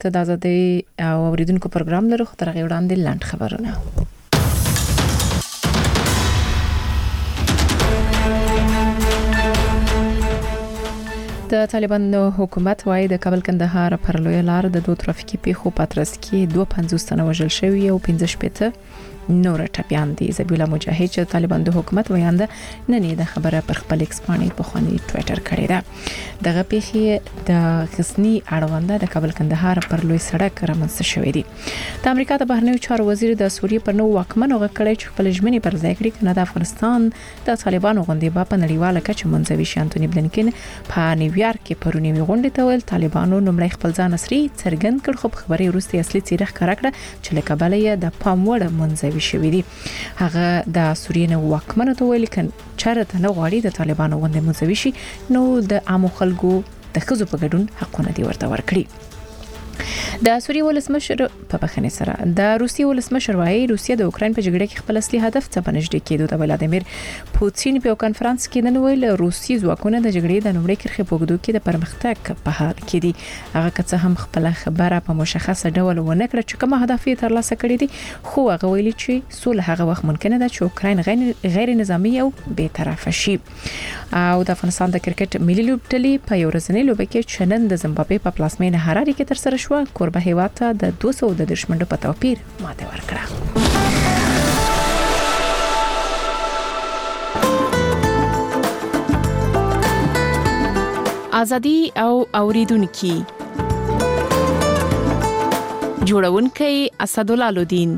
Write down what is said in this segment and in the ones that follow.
ته د ازادي او اوریدونکو پروګرام لرو خو تر هغه وړاندې لاند خبرونه. د طالبانو حکومت وايي د کابل کندهار پر لوی لار د دوه ترافیکي پیښو پاترس کې 250 تنه وژل شوی او 15 نور ټپيان دي. زبیح الله مجاهد چې طالبانو د حکومت ویانده ننې د خبره پر خپل ایکس باندې په خواني ټوئیټر کړی دا. دغه پیښې د غزنی اړونده د کابل کندهار پر لوی سړک رامنځته شوې دي. د امریکا د بهرنیو چارو وزیر د سوریې پر نو واکمنو غکړی چې خپل ژمنې پر ځای کړي کنه د افغانستان د طالبانو غونډې په نړیواله کچه منځوي شي. انټونی بلنکن په نیویارک کې پرونی غونډې ته ویل طالبانو نومړی خپل ځان اسري څرګند کړ خو خبري وروسته اصلي څیره ښکارا کړه چې لکه بلې د پام وړ منځوي شوی دی. هغه د سوریې نو واکمنو ته ویل کن چرته نه غواړي د طالبانو غونډې منځوي شي نو د عامو خلکو د خزو په ګډون حقونه دی ورته ورکړي. د سوریې ولسمشر په بخنه سره د روسیې ولسمشر وايي روسیه د اوکرين په جګړه کې خپل اصلي هدف ته بنژدې کېدو. د ولادیمیر پوتین په کانفرنس کې نن ویل روسي ځواکونه د جګړې د نومړي کرخې په وګړو کې د پرمختګ په حال کې دي. هغه که هم خپل خبره په مشخصه ډول ونه کړ چې کوم هدف یې ترلاسه کړی دي خو هغه ویلي چې سوله هغه وخت ممکن ده چې اوکرين غیر نظامی او بې طرفه شي. او د افغانستان د کرکټ ملي لوبډلې په یو ورځنۍ لوبه کې چنن د زمبابوې په پلازمینه هراري کې تر سره شو. کوربه هیواد ته د 200 د دشمنو په توپیر ماته ورکړه. ازادي او اوریدونکو جوړونکي اسدالله لودین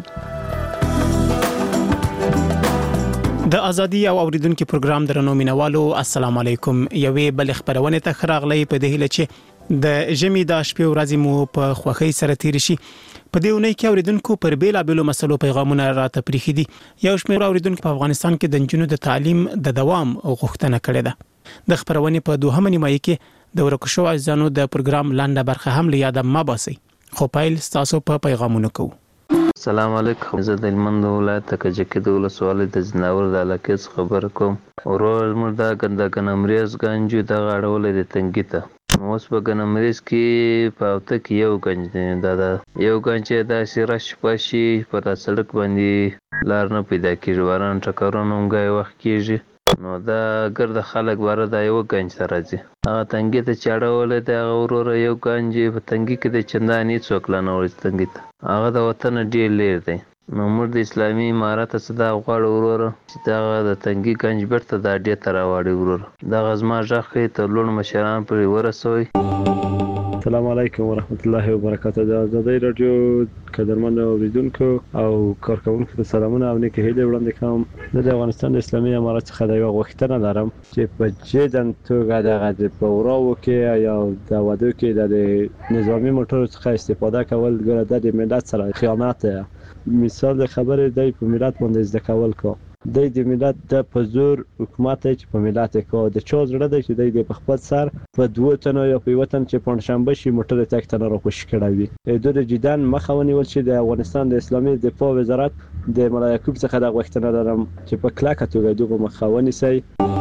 د ازادي او اوریدونکو پروګرام درنو مینوالو السلام علیکم. یوې بل خبرونه ته خراغلی په دهیله چې د جمی د شپې ورځې مو په خوخي سره تیر شي. په دې ونې کې اوریدونکو پر بیلابېلو مسلو پیغامونه راته پریخي دي. یو شمېر اوریدونکو په افغانستان کې د جنونو د تعلیم د دوام غوښتنه کړې ده. د خبرونه په دوهمه نیمایي کې د ورکشو عزیزانو د پروګرام لاندې برخه هم لیاده ما باسي. خو پایل تاسو په پیغامونه کوو. السلام علیکم. زه د هلمند ولایت کجکي د ولسوالۍ د زناور د علاقې څخه خبر کوم. ورور مردا ګندګنمریز گنجو د غاړولې د تنګی ته اوس په ګنمریز کې په اوته کې یو گنج دی. دا یو گنج د سیرش پاشي پر سړک باندې لار نه پیدا کیږي. وران ټکرونه همغه وخت کیږي نو دا ګرد خلک واره دا یو گنج ته راځي. هغه تنګی ته چاړولې د ورور یو گنج په تنګی کې د چندانې څوک لانه ورځ تنګی ته هغه د وطن ډیر لیر دی. نو موږ د اسلامي امارات صدا غواړو ورور چې دا د تنګي گنج برته د اډې تر واړی ورور دا غزما ځخې ته لون مشران پر ورسوي. السلام علیکم ورحمت الله وبرکاته. د ازادي رادیو قدرمن اوریدونکو او کارکونکو ته سلامونه او نیکه هیله وړاندې کوم. د افغانستان اسلامي امارات څخه د یو غوښتنه لرم چې په جدن توګه د پوراو کې یا د وادو کې د نظامی موټرو څخه استفاده کول ګره د ملت سره خیانت ده. مثال خبره دی په ملت باندې زده کول کو د ملت د پزور حکومت چې په ملت کو د چا زړه دی چې د په خپل سر په دوه تنو یا په وطن چې پنځشنبه شي موټر تک تنه را خوش کړوي. د جدان مخاوني ول چې د افغانستان د اسلامي دفاع وزارت د ملایکوب څخه د غوښتنه لرم چې په کلاکه توګه دغه مخاوني سي.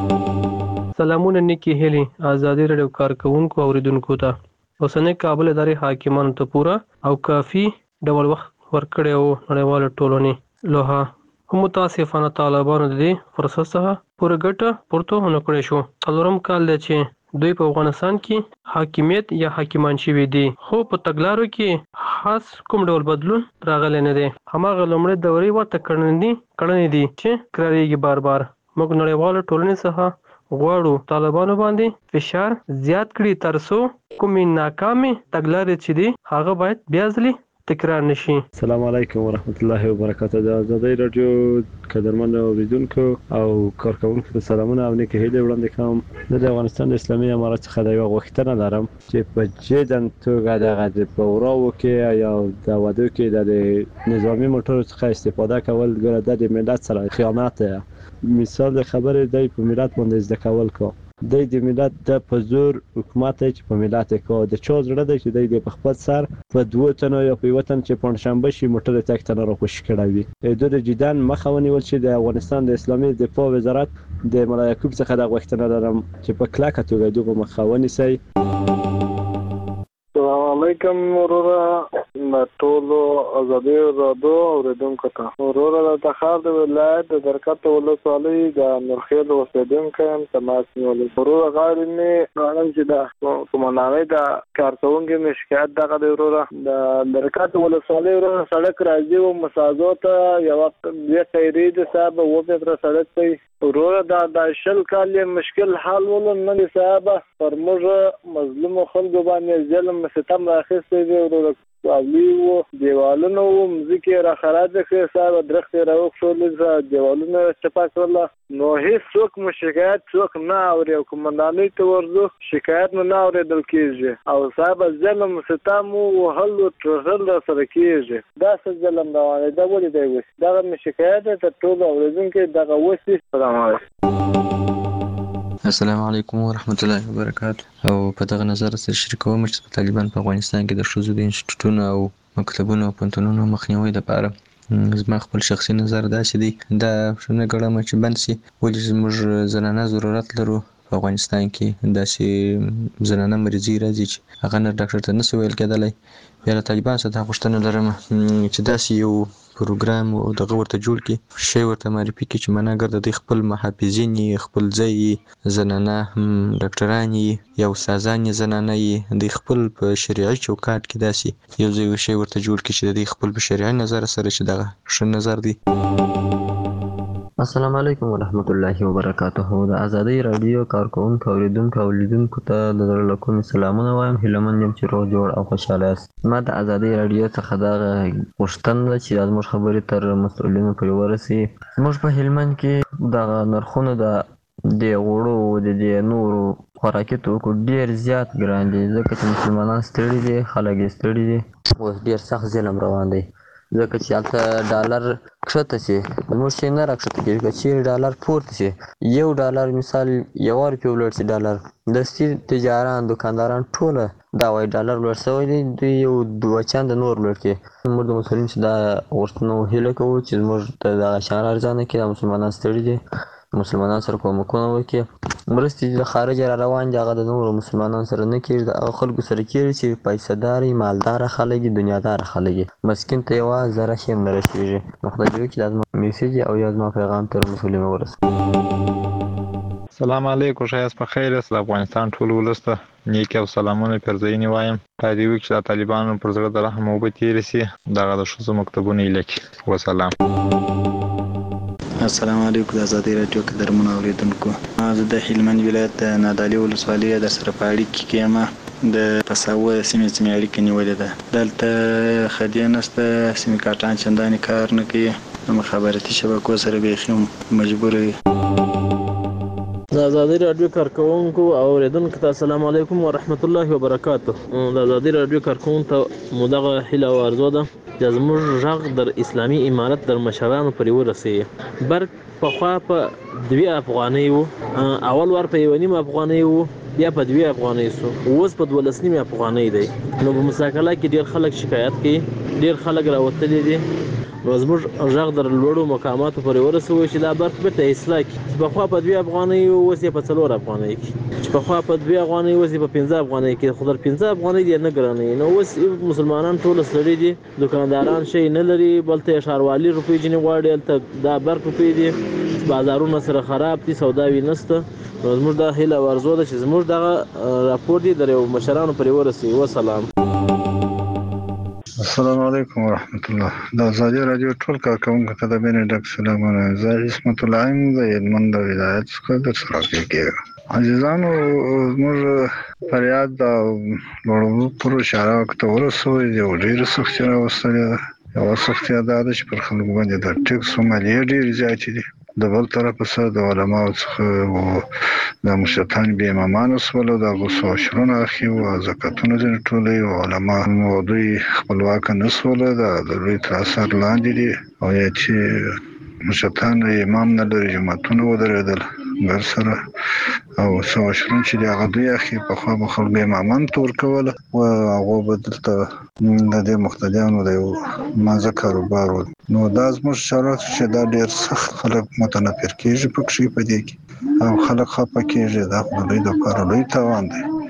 سلامونه نیکی هلي ازادي رادیو کارکونکو اوریدونکو ته اوسنۍ کابل ادارې حاکمانو ته پورا او کافي ډول وخت ورکړی او نړیواله ټولنې لوها هم متاسفانه طالبانو د دې فرصت څخه پوره ګټه پورته ونه کړې شو. څلورم کال دی چې دوی په افغانستان کې حاکمیت یا حاکمان شوي دي خو په تګلارو کې خاص کوم ډول بدلون راغلی نه دی. هماغه لومړی دورې ورته کړنې دي چې کرارېږي بار بار. موږ نړیواله ټولنې څخه غواړو طالبانو باندې فشار زیات کړي ترڅو کومې ناکامې تګلارې چې دي هغه باید بیا ځلې تکرار نشي. السلام علیکم ورحمت الله وبرکاته. د ازادي رادیو قدرمن اوریدونکو او کارکونکو ته سلامونه او نیکه هیله وړاندې کوم. د افغانستان اسلامي امارات څخه د یو غوښتنه لرم چې په جدن توګه د پوراو کې یا د وادو کې د نظامی موټرو څخه استفاده کول ګره د ملت سره خیانت ده. مثال خبره دی په ملت باندې زده کول کو د ملت د پزور حکومت چې په ملت کو د چا زړه دی چې د په خپل سر په دوه تنو یا په وطن چې پنځشنبه شي موټر تک تنه را خوش کړوي. د جدان مخاوني ول چې د افغانستان د اسلامي دفاع وزارت د ملایکوب څخه د غوښتنه لرم چې په کلاکه توګه دغه مخاوني سي. السلام علیکم وروره ټولو ازادي رادیو اوریدونکو ته وروره د تخار د ولایت د درکټ ولسوالۍ د نورخیل اوسیدونکی یم تماس نیولی وروره غواړم غواړم چې د کومنامې د کارکوونکي مې شکایت دغه دی وروره د درکټ ولسوالۍ وروره سړک راځي و مسازو ته یوه ټایرې د صاحب 7 متره سړک دی وروره دا شل کال مشکل حل ولو نه صاحب پر موږ مظلوم خلکو باندې ظلم ستم راخسته دی وروره اولی و دیوالونو و مزیکی را خراب کړی صاحب درخت راوښول دیوالونو چپا کړل نو هیڅ څوک مو شکایت څوک نه اوري او کومندانۍ ته ورځو شکایت نه اورېدل کېږي او صاحب ظلم ستم وهل او ټرل سره کېږي دا څه ظلم روان دی دا ولې دی وس دا مې شکایت ته ټول اوریدونکو دغه وسی سلام علیکم السلام علیکم ورحمت الله وبرکاته او په دغه نظر سره شریکوم چې طالبان په افغانستان کې د ښځو د انسټیټوټونو او مکتبونو او پوهنتونونو مخنیوي لپاره زما خپل شخصي نظر داسې دی دا نه ګڼم چې بند شي ولې موږ زنانه ضرورت لرو په افغانستان کې داسې زنانه مریضي راځي چې هغه نه ډاکټر ته نشي ویل کېدلی بیا له طالبان څخه دا غوښتنه لرم چې داسې یو پروګرام او دغه ورته جوړ کړي شی ورته معرفي کړي چې مناګر د دوی خپل محافظین خپل ځای زنانه ډاکټران یا استادان زنانه د خپل په شریعي چوکاټ کې داسې یو ځای شی ورته جوړ کړي چې د خپل په شریعي نظر سره چې دغه ښه نظر دی. السلام علیکم ورحمت الله وبرکاته. د ازادي رادیو کارکونکو اوریدونکو او لیدونکو ته د زړه له کومې سلامونه وایم. هیله مند یم چې روغ جوړ او خوشحاله یاست. ما د ازادي رادیو څخه دغه غوښتنه ده چې زموږ خبرې تر مسؤلینو پورې ورسي. زموږ په هلمند کې دغه نرخونه د غوړو او د نورو خوراکي توکو ډېر زیات ګران دي ځکه چې مسلمانان ستړي دي خلک یې ستړي دي اوس ډېر سخت ظلم روان دی ځکه چې هلته ډالر کښته شي زموږ شی نه راکښته کېږي که چیرې ډالر پورته شي $1 مثال 1 روپۍ ولوړ شي ډالر دستي تجاران دکانداران ټوله دا وایي ډالر لوړ شوی دی دوی یو 2 چنده نور لوړ کړي. موږ د مسؤلینو چې دا غوښتنه هیله کوو چې زموږ ته دغه شیان ارزانه کړي دا مسلمانان ستړي دي مسلمانان سره کومکونه وکړي مرستې له خارجه را روان دي هغه د نورو مسلمانانو سره نه کېږي د هغه خلکو سره کېږي چې پیسه دار مالداره خلک دي دنیاداره خلک دي مسکین ته یوه ذره شی هم نه رسېږي. نو خدای دې وکړي دا زما میسیج او یا زما پیغام تر مسؤلینو ورسوي. سلام علیکم ښایست په خیر یاست. د افغانستان ټول ولس ته نیکې او سلامونه پیرزوینې وایم. خدای دې وکړي چې د طالبانو پر زړه د رحم اوبه تېرې شي دغه د ښځو مکتبونه یې لکي. وسلام. السلام علیکم. د ازادي رادیو قدرمنو اوریدونکو زه د هلمند ولایت د نادعلي ولسوالۍ در سره په اړیکه کې یم د پساوه سیمې اړیکه نیولې ده دلته خدای نشته سیمې کارټان چندانې کار نه کوي د مخابراتي شبکو سره بیخي مجبور وي. د ازادي رادیو کارکونکو او اوریدونکو ته السلام علیکم ورحمت الله وبرکاته. د ازادي رادیو کارکونکو ته مو دغه هیله او ارزو ده چې زموږ غږ در اسلامي امارت در مشرانو پورې ورسیږي. برق پخوا په 2 افغانۍ و اول ور په 1.5 افغانۍ و بیا په 2 افغانۍ سو اوس په 12 افغانۍ دی. نو په مساکله کې ډېر خلک شکایت کوي ډېر خلک راوتلي دي نو زموږ غږ در لوړو مقاماتو پورې ورسوي چې دا برق بیرته اصلاح کړي چې پخوا په 2 افغانۍ اوس یې په 4 افغانۍ کې چې پخوا په 2 افغانۍ اوس یې په 15 افغانۍ کې خو در 15 افغانۍ دې نه ګرانوي. نو اوس مسلمانان ټول ستړي دي دکانداران شی نه لري بلته ښاروالي روپۍ ځینې غواړي هلته دا برق روپۍ دي بازارونه سره خراب دي سوداوي نشته. نو زموږ دا هیله او ارزو ده چې زموږ دغه راپور دي در مشرانو پورې ورسوي. وسلام. السلام علیکم ورحمت الله. د ازادي رادیو ټول کارکونکو ته د مینې ډک سلامونه. زه عصمت الله یم د هلمند ولایت څخه در سره کېږم. عزیزانو زموږ فریاد د لوړو پرو اشاره ورته ورسوي یو ډېره سختي راوستلې ده یوه سختي دا ده چې پر خلکو باندې د ټکس مالیې ډېرې زیاتې دي د بل طرفه سره د علماو څخه د مشرتان بې امامانو شولو د هغو څو عشرونه اخي او زکاتونه ځینې ټولوي او علما نو دوی خپلواکه نه شوله د لوی تر اثر لاندې دي او یا چې مشرتان امام نه لري جماعتونه ودرېدل ګر سره او څو عشرونه چې د هغه دوی اخي پخوا به خلکو امامان ته ورکوله او هغو به دلته د دې مقتدیانو د یو مازه کاروبار و. نو دا زموږ شرایط چې دا ډېر سخت خلک متنفر کېږي پکښې په دې کې او خلک خفه کېږي دا خو د دوی دپاره لوی تاوان دی.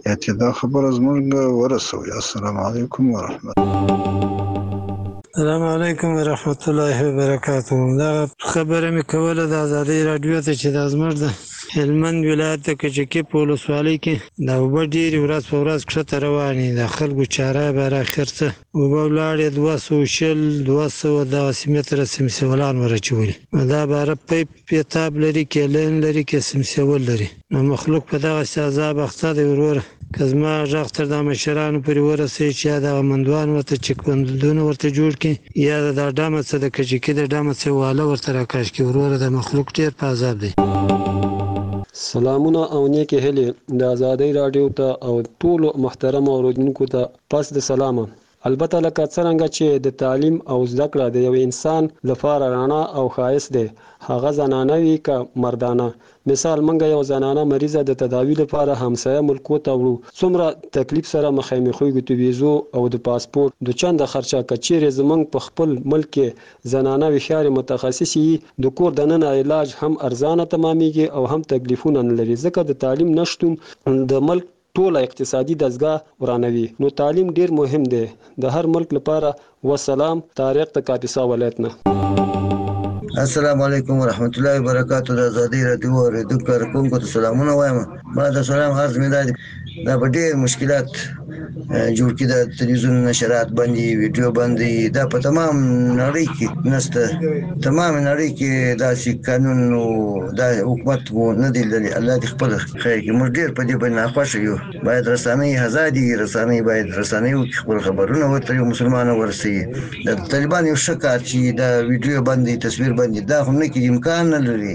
چې دا خبره زموږ ورسوي. السلام علیکم ورحمت السلام علیکم ورحمت الله وبرکاته. دا خبره مې کوله د ازادي رادیو ته چې د زموږ د هلمند ولایت د کجکي په ولسوالۍ کې د اوبه ډېرې ورځ په ورځ کښته روانې د خلکو چاره بر اخر څه اوبه ولاړې 200 دغسې متره سمسیولان ورچولي. دا باره پیپ پیتاب لري کیلین لري کې سمسیول لري. نو مخلوق په دغسې عذاب اخته دی وروره. که زما غږ تر دا مشرانو پورې ورسوي چې یا دغه مندوان ورته چک بندونه ورته جوړ کړي یا د ډمه څه د کجکي د ډمه څه واله ورته راکش کړي. وروره د مخلوق ډېر په عذاب دی. سلامونه او نیکې هیلې د ازادۍ راډیو ته او ټولو محترم اوریدونکو ته پس د سلامه. البته لکه څرنګه چې د تعلیم او زده کړه د یو انسان لپاره رڼا او ښایست دی، هغه زنانه وي که مردانه. مثال منګه یو زنانه مریضه د تداوی لپاره همسایه ملکو ته وړو، څومره تکلیف سره مخامخ کېږو د ویزو او د پاسپورت د چنده خرچه. که چیرې زموږ په خپل ملک کې زنانه هوښیارې متخصصې وي، د کور دننه علاج هم ارزانه تمامیږي او هم تکلیفونه نه لري، ځکه د تعلیم نشتون د ملک ټوله اقتصادي دستګاه ورانوي. نو تعلیم ډیر مهم دی د هر ملک لپاره. والسلام. طارق د کاپیسا ولایت نه. السلام علیکم ورحمت الله وبرکاته. د ازادي رادیو اوریدونکو کارکونکو ته سلامونه وایم. بعد سلام عرض مې دا په ډېر مشکلات جوړ کړي. د تلویزیون نشرات باندې ویډیو باندې دا په تمام نړۍ کې نسته. تمام نړۍ کې داسې قانون او دا حکومت وو نه دی لري. الله دې خپل خیر کړي. موږ ډېر په دې باندې ناخوښه یو. باید رسنۍ آزادي رسنۍ باید رسنۍ خپل خبرونه ورته مسلمانانو ورسوي. د طالبان یو ښه کار چې دا ویډیو باندې تصویر باندې دا خو نه کې امکان نه لري.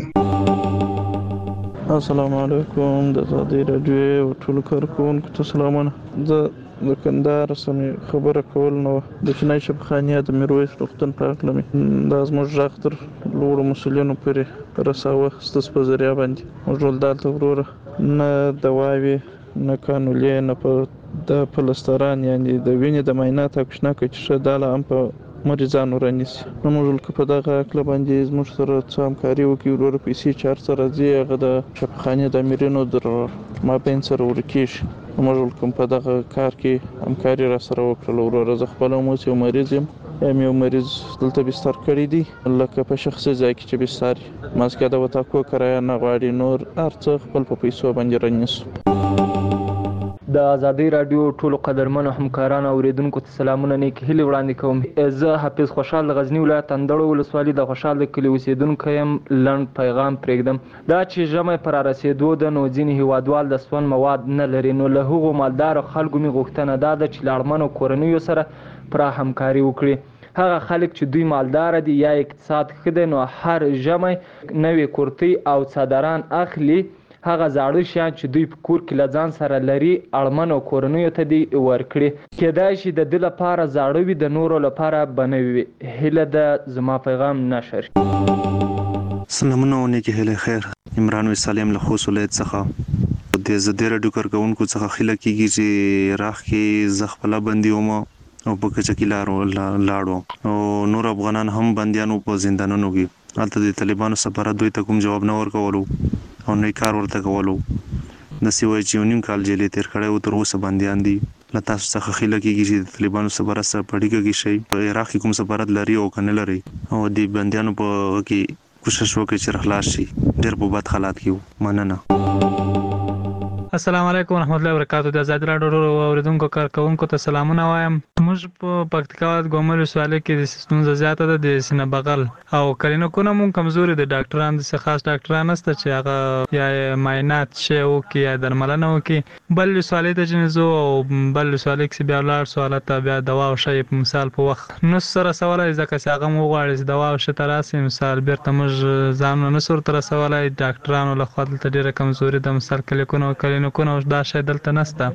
السلام علیکم د ازادۍ راډیو او ټولو کارکونکو ته سلامونه. زه د کندهار سمې خبره کول نو د چینای شبخانیه د میرویس روغتون په هکله مې دا زموږ غږ تر لوړو مسؤلینو پورې رساوه ستاسو په ذریعه باندې. موږ ټول دلته وروره نه دواوې نه کانولې نه په د پلستران یعنې د وینې د معاینات او کشنکه چې ښه دا لا هم په مریضانو رانیسي. نو موږ که په دغه هکله باندې زموږ سره څه همکاري وکړي وروره پیسې چې هر څه راځي هغه د شفاخانې د امیرینو در مابین سره ورکېږي. نو موږ کوم په دغه کار کې همکاري را سره وکړله وروره. زه خپله هم اوس یو مریض یم یو مریض دلته بستر کړی دی لکه په شخصي ځای کې چې بستر وي. ماسکه د وتاکو کرایه نه غواړي، نور هر څه خپل په پیسو باندې رانیسو. د ازادۍ راډیو ټولو قدرمنو همکارانو اوریدونکو ته سلامونه نیکې هیلې وړاندې کوم. زه حافظ خوشحال د غزني ولایت اندړو ولسوالي د خوشحال د کلي اوسېدونکی یم. لنډ پیغام پرېږدم. دا چې ژمی پر رارسېدو ده نو ځینې هیوادوال د سون مواد نه لري. نو له هغو مالدارو خلکو مې غوښتنه دا ده چې له اړمنو کورنیو سره پوره همکاري وکړي. هغه خلک چې دوی مالدار دي یا اقتصاد ښه دی نو هر ژمی نوې کورتۍ او څادران اخلي. هغه زاړه شیان چې دوی په کور کې له ځان سره لري اړمنو کورنیو ته دې ورکړي. کېدای شي د ده لپاره زاړه وي د نورو لپاره به نوي وي. هیله ده زما پیغام نشر. سلامونه او نیکې هیلې. خیر عمران وسالم له خوست ولایت څخه. د ازادۍ راډیو کارکونکو څخه خیله کېږي چې راخ کې زه خپله بندي وم او په کچکي لاړو او نور افغانان هم بندیانو په زندانونو کې. هلته د طالبانو سفارت دوی ته کوم جواب نه ورکولو او نه کار ورته کولو. داسې وایي چې یو نیم کال جیلې تېر کړی و، تر اوسه بندیان دي. له تاسو څخه خیله کېږي چې د طالبانو سفارت سره په اړیکه کې شئ، په عراق کې کوم سفارت لري او که نه لري، او د بندیانو په کې کوشش وکړئ چې خلاص شي. ډېر په بد حالات کې مننه. السلام علیکم ورحمت الله وبرکاتہ. د ازادۍ راډیو اوریدونکو کارکونکو ته سلامونه وایم. موږ په پکتیکا ولایت ګومل ولسوالۍ کې د ستونزه زیاته ده د سینه بغل او کلینیکونه مون کمزوري دي. ډاکټران د خاص ډاکټران نشته چې هغه یا معاینات شي او کې یا درملنه وکړي. بل ولسوالۍ ته چې نزو او بل ولسوالۍ کې بیا ولاړ سو حالت بیا دوا او شی په مثال په وخت نو سره سوالای ځکه چې هغه مو غواړي دوا او شی تراسي مثال بیرته موږ ځان نه سر تر سوالای ډاکټرانو له خوا دلته ډیره کمزوري د مثال کلینیکونه دا شی دلته نشته.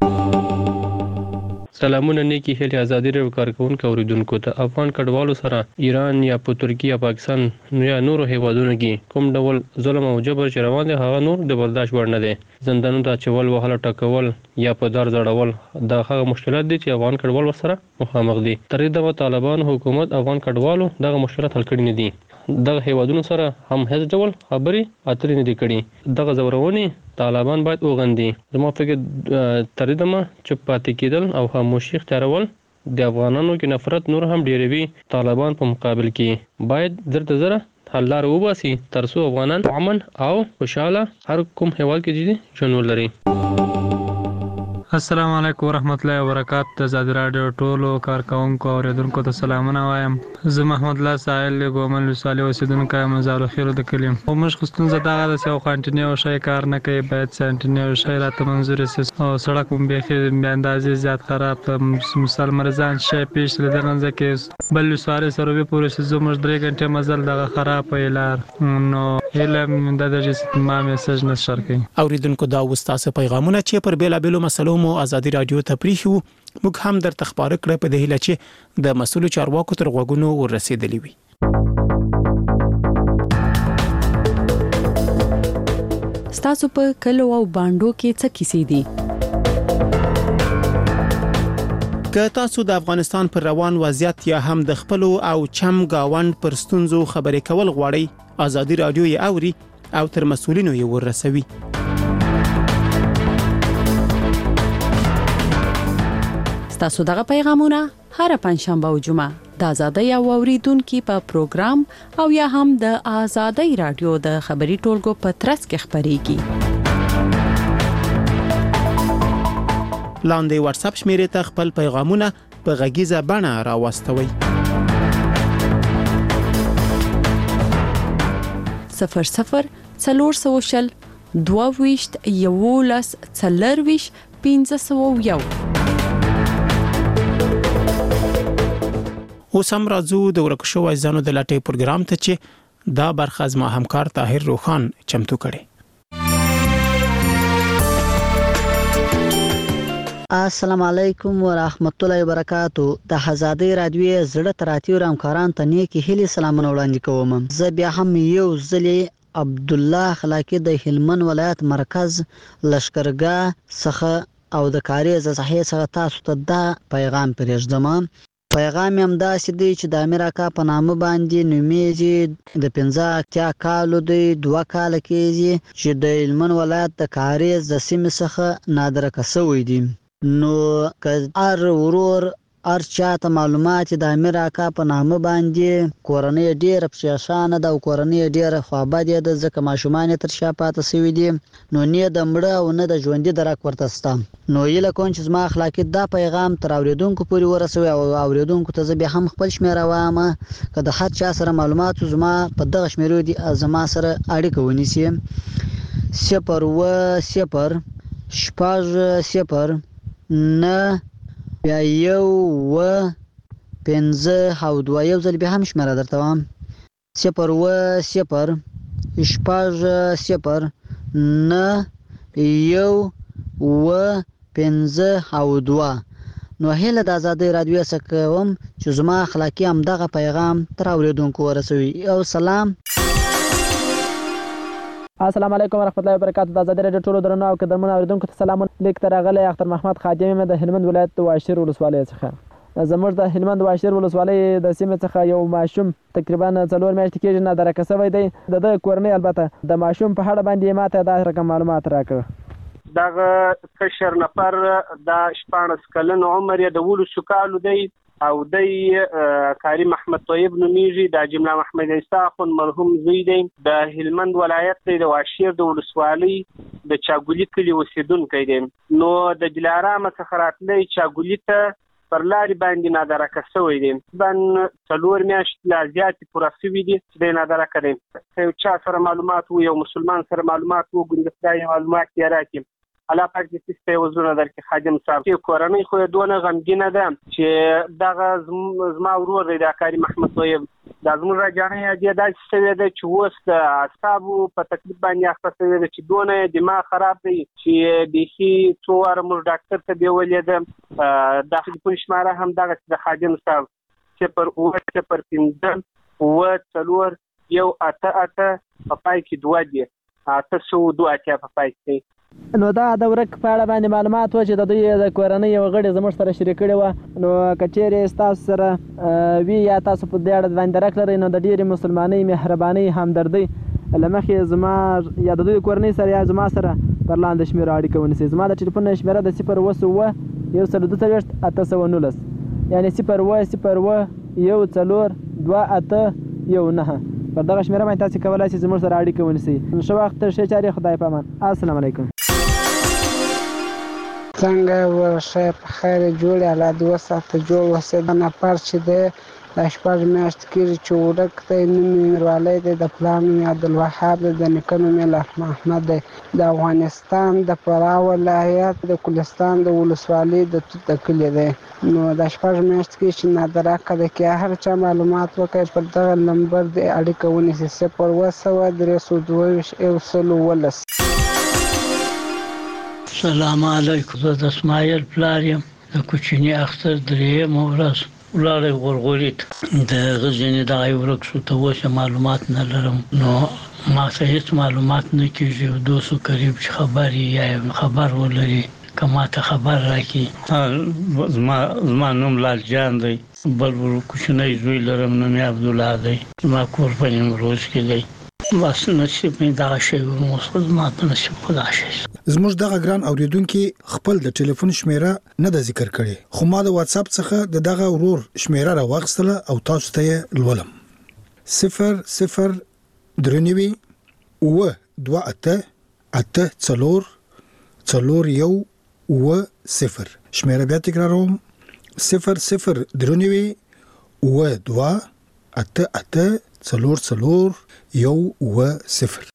سلامونه نیکی هیلې ازادي راډیو کارکونکو اوریدونکو ته. افغان کډوالو سره ایران یا په ترکیه یا پاکستان یا نورو هیوادونو کې کوم ډول ظلم او جبر چې روان دي هغه نور د برداشت وړ نه دي. زندانونو ته اچول، وهل، ټکول یا په دار ځړول دا هغه مشکلات دي چې افغان کډوال ورسره مخامخ دي. تر دې د طالبان حکومت افغان کډوالو دغه مشکلات حل کړي نه دي. دغه هیوادونو سره هم هیڅ ډول خبرې اترې نه دي کړي. دغه زورونې طالبان باید وغندي. زما فکر تر دې دمه چوپ پاتې کېدل او خاموشي اختیارول د افغانانو کې نفرت نور هم ډیروي. طالبان په مقابل کې باید درته زره حل لاره وباسي تر څو افغانان امن او خوشاله هر کوم هیواد کې ژوند ولري. السلام علیکم ورحمت الله وبرکاتہ. د آزادي رادیو ټولو کارکونکو او اوریدونکو ته سلامونه وایم. زه محمد الله ساحل ګومل ولسوالۍ اوسیدونکی یم، مزار خیرو د کلي. خو موږ ستونزه دغه ده چې یو کانټینیو شی کار نه کوي، باید کانټینیو شی راته منظور شي. او سړک هم بیخي بې اندازې زیات خراب ده. مثال مرزان شی پیش له دغه ځکه بل ولسوالۍ سروبي پورې چې زموږ 3 غنټې مزل دغه خراب وي لار. نو هیله د دې ما میسج نشر کوي. اوریدونکو دا وستاسو پیغامونه چې پر بیلابېلو مسلو مو آزادي رادیو ته پریښو، موږ هم در تخبار کړ په دې هیله چې د مسؤل چارواکو تر غوږونو ورسېدلی وي. ستاسو په کلو او باندو کې څه کیسې دي؟ که تاسو د افغانستان پر روان وضعیت یا هم د خپل او چم گاوند پر ستونزو خبرې کول غواړئ، آزادي رادیو یې اوري او تر مسؤلینو یې ورسوي. ستاسو دغه پیغامونه هر پنځشنبه او جمعه د آزادۍ او اوریدونکو په پروګرام او یا هم د آزادۍ رادیو د خبري ټولګو په ترڅ کې خبريږي. لاندې واتس اپ شمیرې ته خپل پیغامونه په غږیزه بڼه راوستوي. 00 400 22 11 40 1501. اوس هم راځو د ورکو شوی ځانو د لټۍ پروګرام ته چې دا برخه زما همکار طاهر روخان چمتو کړي. السلام علیکم ورحمت الله وبرکاتو. د آزادۍ رادیو زړه تراتیو همکاران ته نیکی هیلې سلامونه وړاندې کوم. زه بیا هم یو ځلې عبد الله خلاقی د هلمند ولایت مرکز لشکرګاه څخه او د کاریز صحیح څخه تاسو ته دا پیغام پرېږدم. پیغام هم داسې دی چې د امیر اکا په نامه باندې نومیږي. د 15 کالو دی 2 کال کېږي چې د هلمند ولایت د کاریز د سیمې څخه نادرکه شوی دی. نو که هر ورور هر چاته معلومات د امیر اکا په نامه باندې کورنۍ ډیره پریشانه ده او کورنۍ ډیره خوابدې ده ځکه ماشومان تر شا پاتې شوي دي. نو نه د مړه او نه د ژوندي درک ورته شته. نو هیله کوم چې زما اخلاقی دا پیغام تر اوریدونکو پورې ورسوي او اوریدونکو ته بیا هم خپل شمیره وایم. که د هر چا سره معلومات زما په دغه شمیرو دي زما سره اړیکه ونیسي. 0 0 0 نه بیا یو و 15 او 2 یو ځل بیا هم شمیره درته وایم. 0 0 0 نه یو و 15 او 2. نو هله د آزادۍ رادیو څخه کوم چې زما اخلاقی هم دغه پیغام تر اوریدونکو ورسوي. او سلام. السلام علیکم ورحمت الله وبرکاتہ. د آزادۍ رادیو ټولو درنو او قدرمنو اوریدونکو ته سلام. لیک تر غلې اختر محمد خادم مې د هلمند ولایت د واشیر ولسوالۍ څخه. زموږ د هلمند واشیر ولسوالۍ د سیمې څخه یو ماشوم تقریبا 4 میاشتې کېږي نادرکه شوی دی. د کورنۍ البته د ماشوم په اړه باندې ماته دا رقم معلومات راکړه. دغه کشر نفر د 14 کلن عمر یې د 12 کالو دی او د کاری محمد طیب نومیږي. د جمله محمد عیسی خون مرحوم زوی دی. د هلمند ولایت د واشیر د ولسوالۍ د چاګولی کلی اوسیدونکی دی. نو د دلارام څخه راتلی چاګولی ته پر لارې باندې نادرکه شوی دی. بن 4 میاشتې لا زیاتې پوره شوي دي چې دی نادرکه دی. که یو چا سره معلومات و یو مسلمان سره معلومات و ګوندې خدای معلومات یې راکړي. الله پاک دې ستاسو وزونه درکړي. خادم صاحب چې کورنۍ خو دونه غمګینه ده چې دغه زما ورور دی د کاری محمد طیب د زموږ راجانې دې داسې شوی دی چې اوس د اعصابو په تکلیف باندې اخته شوی دی چې دونه دماغ خراب دی چې بیخي څو واره موږ ډاکټر ته بیولې ده. د ټلیفون شماره هم دغه د خادم صاحب 0 0 4 1 8 8 په پای کې 2 دی 802 په پای کې نو دا د ورک په اړه باندې معلومات و چې د دوی د کورنۍ یو غړي زموږ سره شریک کړي وه. نو که چیرې ستاسو سره وي یا تاسو په دې اړه باندې درک لرئ نو د ډېرې مسلمانۍ، مهربانۍ، همدردۍ له مخې زما یا د دوی کورنۍ سره یا زما سره پر لاندې شمېرو اړیکه ونیسئ. زما د ټلیفون شمېره د 0201819 یعنې 010142819. پر دغه شمېره باندې تاسې کولی شئ زموږ سره اړیکه ونیسئ. ښه وخت، ښې چارې، خدای په امان. السلام علیکم. څنګه ورشه په خیر جوړې الله دې وساته جوړ اوسې. دا نفر چې دی دا 6 میاشتې کېږي چې ورک دی. نوم یې میروالی دی، د پلار نوم یې عبدالوهاب دی، د نیکه نوم یې لاف محمد دی. د افغانستان د فراه ولایت د کلستان د ولسوالۍ د توت د کلي دی. نو دا 6 میاشتې کېږي چې نادرکه دی. که هر چا معلومات وکړي پر دغه نمبر د اړیکه ونیسي 020-322-112. سلام علیکم. زه د اسماعیل پلار یم. د کوچني اختر درېیمه ورځ ولاړی غورغوري ته د غزني دغه ورک شو. ته اوس معلومات نه لرم، نو ما ته هېڅ معلومات نه کېږي. دوستو قریب چې خبر یا خبر ولري که ما ته خبر راکړي. زما نوم لال جان دی. بل کوچنی زوی لرم، نوم یې عبدالله دی. زما کور په نیمروز کې دی. بس نصیب مې دغه شی وموسخ، زما په نصیب خدا شي. زموږ دغه ګران اوریدونکو خپل د ټلیفون شمیره نه د ذکر کړي، خو ما د واتس اپ څخه دغه ورور شمیره راوغستله او تاسو ته لولم. 00928844110 شمیره بیا تکراروم 00928844110.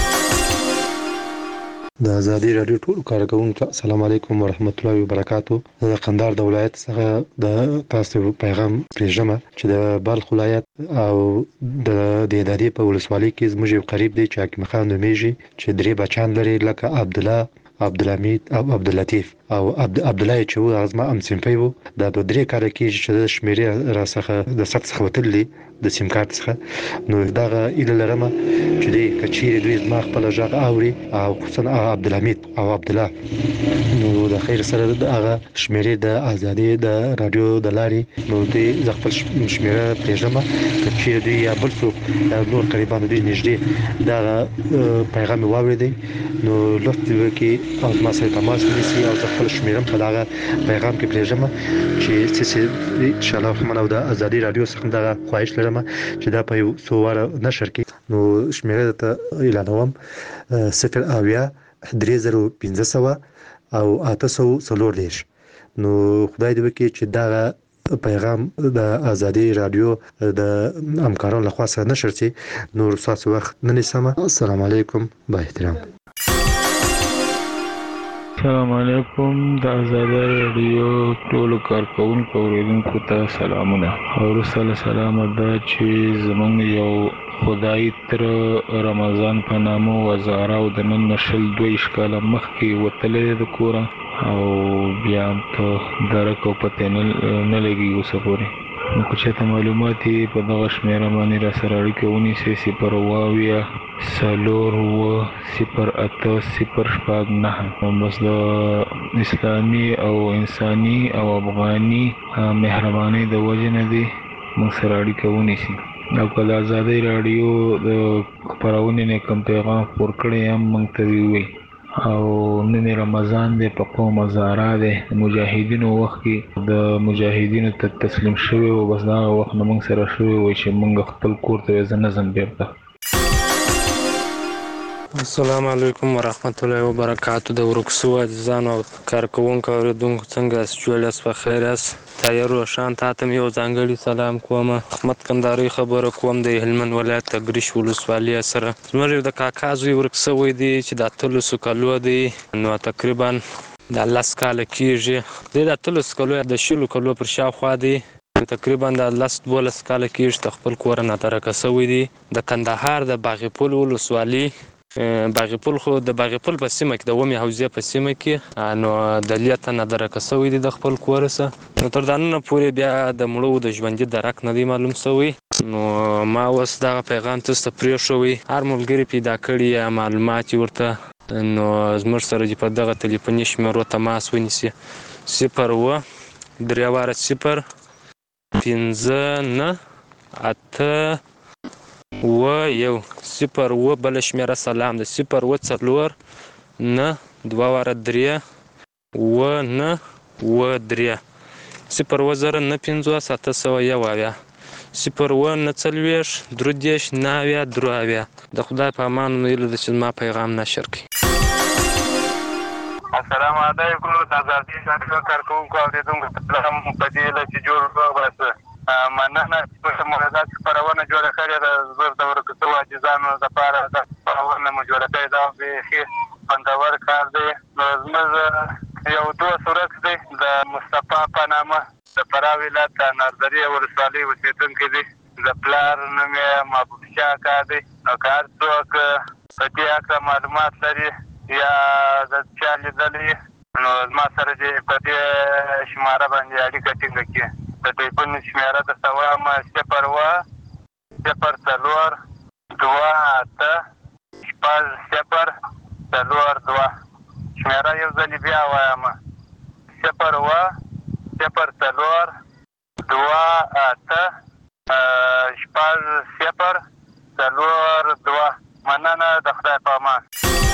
د ازادي رادیو ټول کارکونکو السلام علیکم ورحمت الله وبرکاتو. د قندهار د ولایت څخه د تاسو پیغام پرېږم چې د بلخ ولایت او د دادی په ولسوالۍ کې زموږ یو قریب دی چې حکیم خان نومیږي چې درې بچان لري لکه عبدالله، عبدالحمید او عبداللطیف او عبدالله چې و ازما ام سیمپي وو. دا د درې کار کې چې د شمیرې را څخه د سخت څخه وتلې د سیم کارت څخه. نو دغه اله لرمه چې د کچېری دوی زما خپل ژغ اوري او خصوصا عبدالحمید او عبدالله. نو د خیر سره دغه شمیرې د ازادي د رادیو د لاري نو د خپل شمیره پېژنه کچېری دوی یا بل څوک نور قریبانو دوی نږدې دا پیغام واوریدي نو لوستل کې او ما سره تماس ونیسي او خپل شمیرم په دغه پیغام کې پېژنه چې ان شاء الله منو د ازادي رادیو څخه دغه خواهش لرم چې دا په یو څو واره نشر کې نو شمیره ته اعلانوم 0 او 840. نو خدای دې وکړي چې دا پیغام د ازادي رادیو د همکارانو لخوا سره نشر شي. نور تاسو وخت نه نیسم. السلام علیکم. با احترام. السلام علیکم. د ازادي رادیو ټول کارکونکو اوریدونکو ته سلامونه. او رسول سلام دا چې زمونږ یو خدای تر رمضان په نامو وزاره او د نن نشل 2 کاله مخکې وتلې د کوره او بیا ته درکو پته نه لګي اوس پورې. نو که چېرته معلومات په دغه شمیره باندې را سره اړیکه ونیسئ 020080809. بس د اسلامي او انساني او افغاني مهرباني د وجې نه دی موږ سره اړیکه ونیسئ. او که د ازادي رادیو د خپرونې نه کوم پیغام خپور کړی هم موږ ته ووایي. او نن رمضان دی، په قوم هزاره دی، مجاهدینو وخت کې د مجاهدینو ته تسلیم شوی و. بس دا وخت نه موږ سره شوی و چې موږ خپل کور ته ځنځم بیرته. السلام علیکم ورحمت الله وبرکاتو. د ورکسو عزیزانو او کارکونکو اوریدونکو څنګه یاست؟ جوړ یاست؟ په خیر یاست؟ تایر روشان تاته یو ځانګړی سلام کوم. احمد کندهاري خبره کوم د هلمند ولایت تګریش ولسوالۍ سره. زموږ د کاکا زوی ورکسوی دی چې د 13 کالو دی. نو تقریبا د 10 کال کېږي. د 13 کالو د 20 کالو پر شاوخوا دی. تقریبا د 12 کال کېږي د خپل کور نه ترکه سوی دی. د کندهار د باغپول ولسوالۍ باغپول خو د باغپول په سیمه کې د ومه حوزه په سیمه کې نو د لیته نه درکه سوی دی د خپل کور سره. نو تر دانه پورې بیا د مړو د ژوندۍ درک نه دی معلوم سوی. نو ما اوس دا پیغام تاسو ته پرې شوی. هر ملګری پیدا کړی معلومات ورته نو زموږ سره چې په دغه ټلیفوني شمیرو تماس ونیسي 0 3 واره 0 5 9 8 1 0 بل شمیره سلام ده 0 4 9 2 واره 3 9 3 0 0 9 5 701 0 9 40 30 9 3 د خدای په امان ویل د چې ما پیغام نشر کړي. السلام علیکم د آزادي رادیو کارکونکو اوریدونکو ته په دې لږ جوړ وباسه مننه چې موږ خپرونه جوړه کړې ده زور د ورکوټو عاجزانو لپاره د خپرونه مو جوړه کړې ده به خوندور کار دی. زموږ یو دوست ورک دی د مصطفی په نامه د فراه ولایت د ناردري ولسوالۍ اوسېدونکی دی. د پلار نوم یې محبوب شاه اکا دی. نو که هر څوک په دې هکله معلومات لري یا د چا لیدلی نو زما سره چې په دې شماره باندې اړیکه ټینګه کړي. د ټلیفون شمېره درته وایم 0 0 4 2 8 6 0 4 2 شمېره یو ځلې بیا وایم 0 0 4 2 8 6 0 2 مننه د خدای په امان.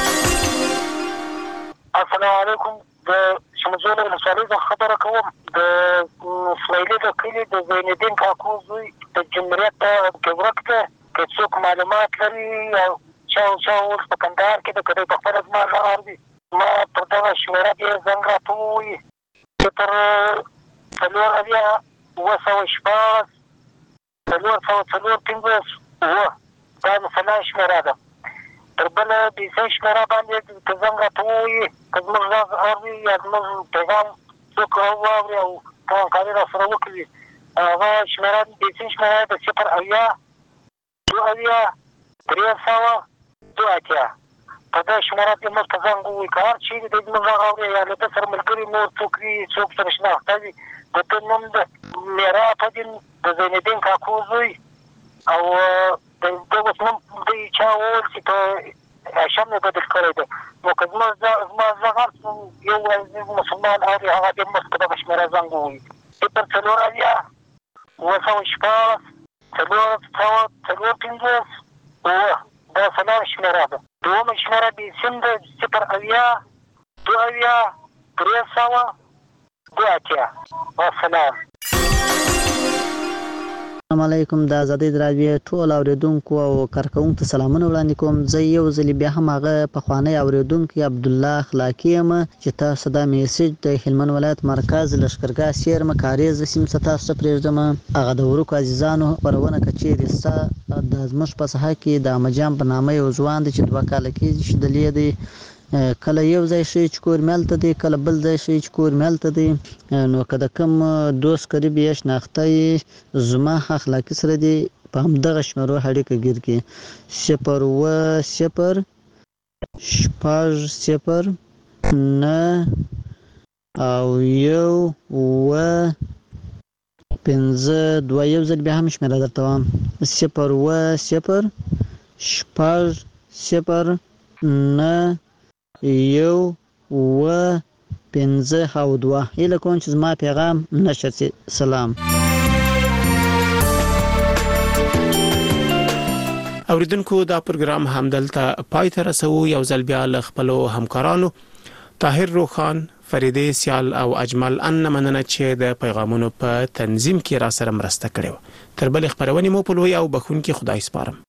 السلام علیکم. د شمزول ولسوالۍ څخه خبره کوم. د اسماعیلي د کلي د زینالدین کاکو زوی د جمهوریت ګورک ته که څوک معلومات لري او چا اوس په کندهار کې د کدی په خپله زما غږ اوري ما پر دغه شمېره دې زنګ راته ووایي 0 دا مثلا شمېره ده. تر بله بیسۍ شمېره باندې که زنګ راته ووایي که زموږ غږ اوري یا زموږ پیغام څوک واوري او همکاري راسره وکړي هغه شمېره بیسۍ شمېره د 0 اویا 2 اویا 3 2 اتیا په دې شمېره کې موږ ته زنګ ووایي. که هر چیرې د زموږ غږ اوري یا له ده سره ملګري نور څوک وي څوک سره شناخته وي د ده نوم د میرا فدین د زینالدین کاکو زوی او د اوس نوم دوی چا وویل چې په هاشم یې بدل کړی دی. نو که زما زغ هر څه یو مسلمان اوري هغه دې موږ په دغه شمېره زنګ ووایي 0 4 اویا 4 5 دا څلور شمېره ده. دومه شمېره بیسیم ده 0 اویا 2 اویا 3 2 اتیا. والسلام. السلام علیکم. د آزادۍ رادیو ټول اوریدونکو او کارکونکو ته سلامونه وړاندې کوم. زه یو ځل بیا هم هغه پخوانی اوریدونکی عبدالله اخلاقی یم چې تاسو دا میسج د هلمند ولایت مرکز لشکرګاه سیرمه کاریز سیمې څخه تاسو ته پرېږدم. هغه د ورکو عزیزانو خپرونه که چیرې ستا د زموږ په ساحه کې د احمدجان په نامه یو ځوان دی چې 2 کاله کېږي چې دلې دی کله یو ځای شي چې کور ملته دی کله بل ځای شي چې کور ملته دی. نو که د کوم دوست قریب یا شناخته یې زما اخلاقي سره دی په همدغه شمېرو اړیکه ګیر کړي 0 0 6 0 9 او 1 5 2 یو ځل بیا هم شمېره درته وایم 0 0 6 0 9 1 5 او 2 هیله کوم چې زما پیغام نشر شي. سلام. اوریدونکو دا پروګرام همدلته پای ته رسو. یو ځل بیا له خپلو همکارانو طاهر روخان، فریدې سیال او اجمل ان مننه چې د پیغامونو په تنظیم کې را سره مرسته کړې. تر بل خبرونه مو په لوی او بخون کې خدای سپارم.